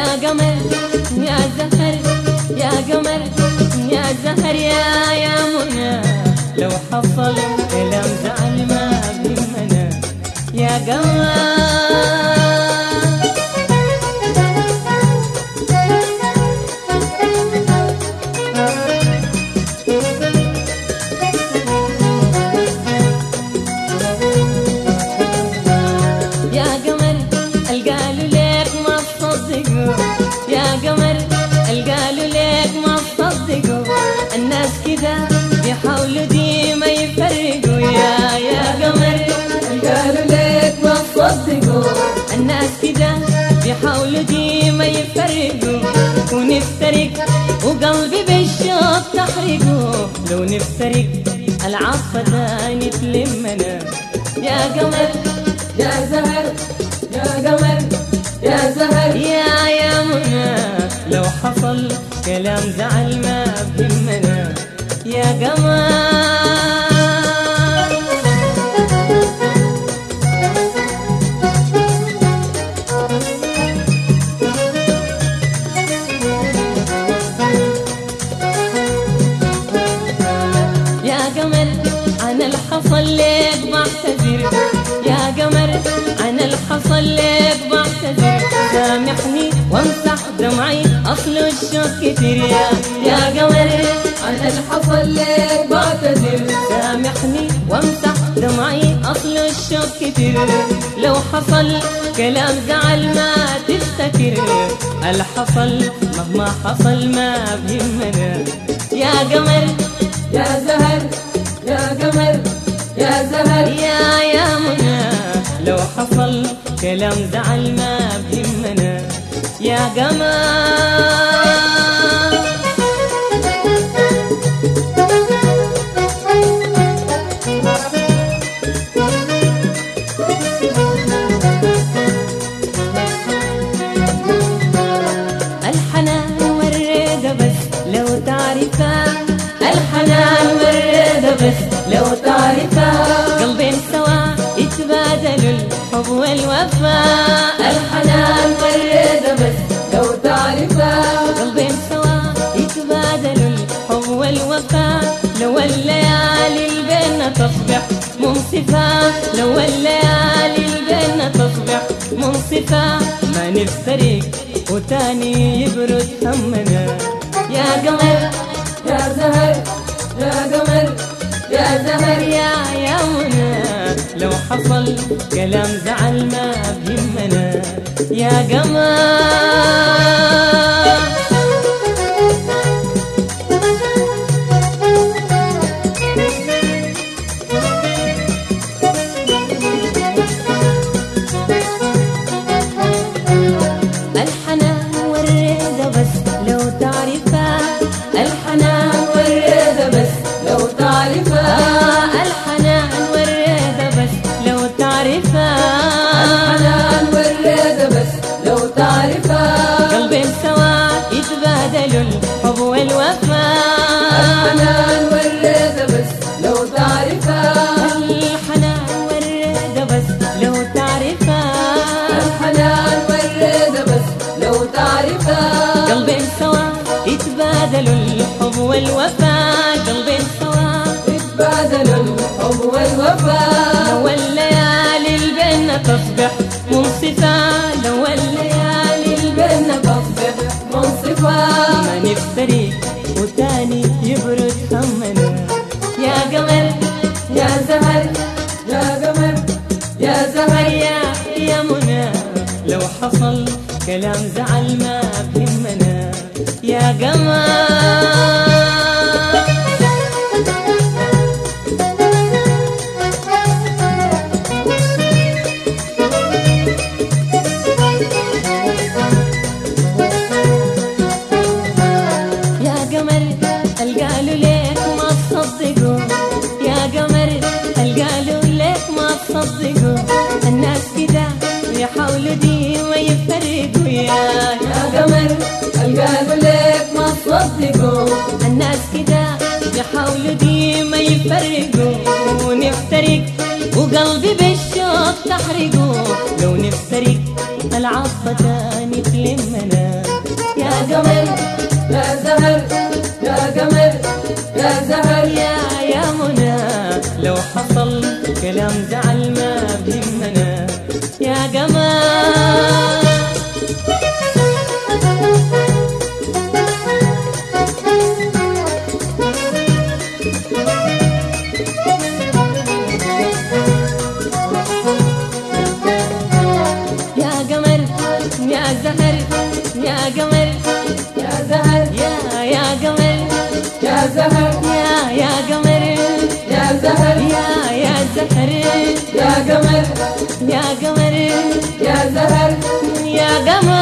يا قمر يا زهر يا قمر يا زهر يا منى، لو حصل كلام زعل ما بهمنا يا قمر. الناس كده بيحاولوا ديما يفرقوا يا قمر، قالوا ليك ما تصدقوا. الناس كده بيحاولوا ديما يفرقوا ونفترق وقلبي بالشوق تحرقه، لو نفترق العاطفة تاني تلمنا يا قمر يا زهر يا قمر يا زهر يا منى، لو حصل كلام زعل ما بهمنا يا قمر. يا قمر عن الحصل ليك بعتذر، يا قمر عن الحصل ليك بعتذر، سامحني وامسح دمعي اصل الشوق كتير يا قمر عن الحصل ليك بعتذر، سامحني وامسح دمعي اصل الشوق كتير، لو حصل كلام زعل ما تفتكر، الحصل مهما حصل ما بهمنا يا قمر يا زهر يا قمر يا زهر يا منى، لو حصل كلام زعل ما بهمنا يا قمر. الحنان والرضا بس لو تعرفها، الحنان والرضا بس لو تعرفها، قلبين سوا يتبادلوا الحب والوفاء، الحنان والرضا بس لو تعرفها، قلبين سوا يتبادلوا الحب والوفاء، لو الليالي البينا تصبح منصفة، لو الليالي البينا تصبح منصفة، ما نفترق وتاني يبرد همنا يا قمر يا زهر يا قمر يا زهر يا منى، لو حصل كلام زعل ما بهمنا يا قمر. الحنان والرضا بس لو تعرفها، الحنان والرضا بس لو تعرفها، الحنان والرضا بس لو تعرفها، الحنان والرضا بس لو تعرفها، قلبين سوا يتبادلوا الحب والوفاء، الحنان والرضا بس لو تعرفها، الحنان والرضا بس لو تعرفها، الحنان والرضا بس لو تعرفها، قلبين سوا يتبادلوا الحب والوفاء، قلبين سوا يتبادلوا الحب والوفاء، لو الليالي البينا تصبح منصفة، لو الليالي البينا تصبح منصفة، ما نفترق وتاني يبرد همنا يا قمر يا زهر يا قمر يا زهر يا منى، لو حصل كلام زعل ما بهمنا يا قمر. يا قمر القالوا ليك ما تصدقوا، يا قمر القالوا ليك ما تصدقوا، الناس كده يحاولوا ديما يفرقوا يا قمر قالوا ليك ما تصدقوا، الناس كده يحاولوا ديما يفرقوا ونفترق وقلبي بالشوق تحرقه، لو نفترق العاطفة تاني تلمنا لا مزعل ما بيهمنا يا قمر. يا قمر يا زهر يا قمر يا زهر يا قمر يا زهر يا قمر يا زهر يا زهر يا قمر يا قمر يا زهر يا قمر